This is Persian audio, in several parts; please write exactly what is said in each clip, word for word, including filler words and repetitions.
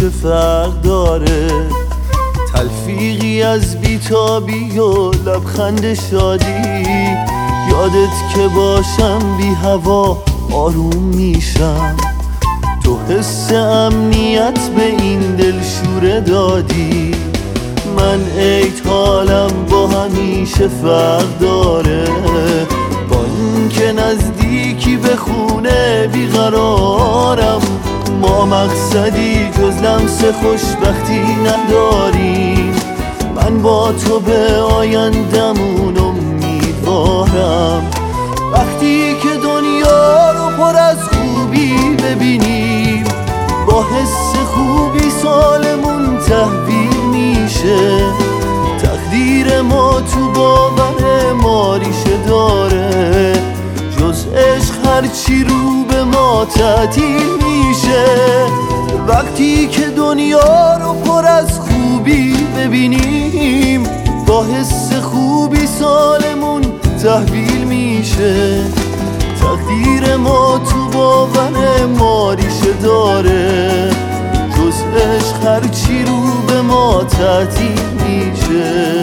همیشه فرق داره. تلفیقی از بیتابی و لبخند شادی، یادت که باشم بی هوا آروم میشم. تو حس امنیت به این دلشوره دادی. من عید حالم با همیشه فرق داره. با این که نزدیکی به خونه بیقرارم، ما مقصدی جز لمس خوشبختی نداریم. من با تو به آیندمون امیدوارم. وقتی که دنیا رو پر از خوبی ببینیم، با حس خوبی سالمون تحویل میشه. تقدیر ما تو باور ما ریشه داره. جز عشق هرچی رو به ما تعطیل میشه. وقتی که دنیا رو پر از خوبی ببینیم، با حس خوبی سالمون تحویل میشه. تقدیر ما تو باور ما ریشه داره. جز عشق هرچی رو به ما تعطیل میشه.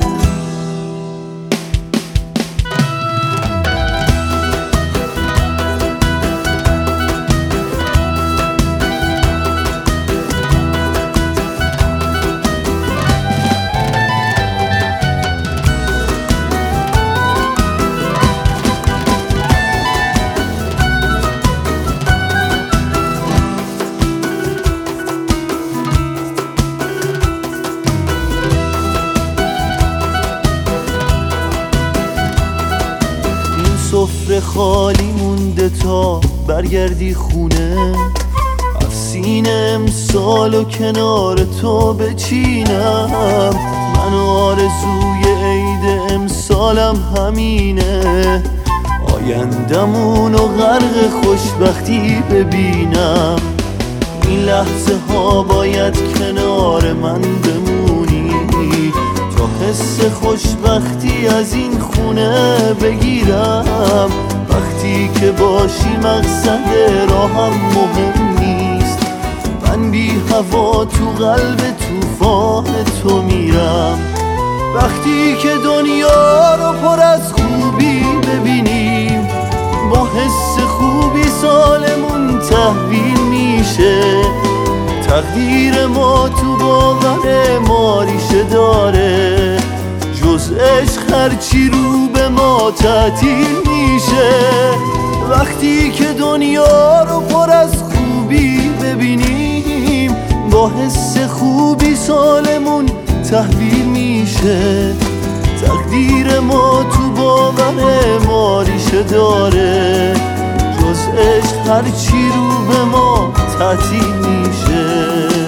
سفره خالی مونده تا برگردی خونه. از سینه امسال و کنار تو بچینم. من آرزوی عید امسالم همینه. آیندمون و غرق خوشبختی ببینم. این لحظه ها باید کنار من بمونی، تا حس خوشبختی از این خونه بگیرم. وقتی که باشی مقصد راهم مهم نیست. من بی هوا تو قلب طوفان تو میرم. وقتی که دنیا رو پر از خوبی ببینیم، با حس خوبی سالمون تحویل میشه. تقدیر ما تو باور ما ریشه داره. جز عشق هرچی رو به ما تعطیل میشه. وقتی که دنیا رو پر از خوبی ببینیم، با حس خوبی سالمون تحویل میشه. تقدیر ما تو باور ما ریشه داره. جز عشق هرچی رو به ما تعطیل میشه.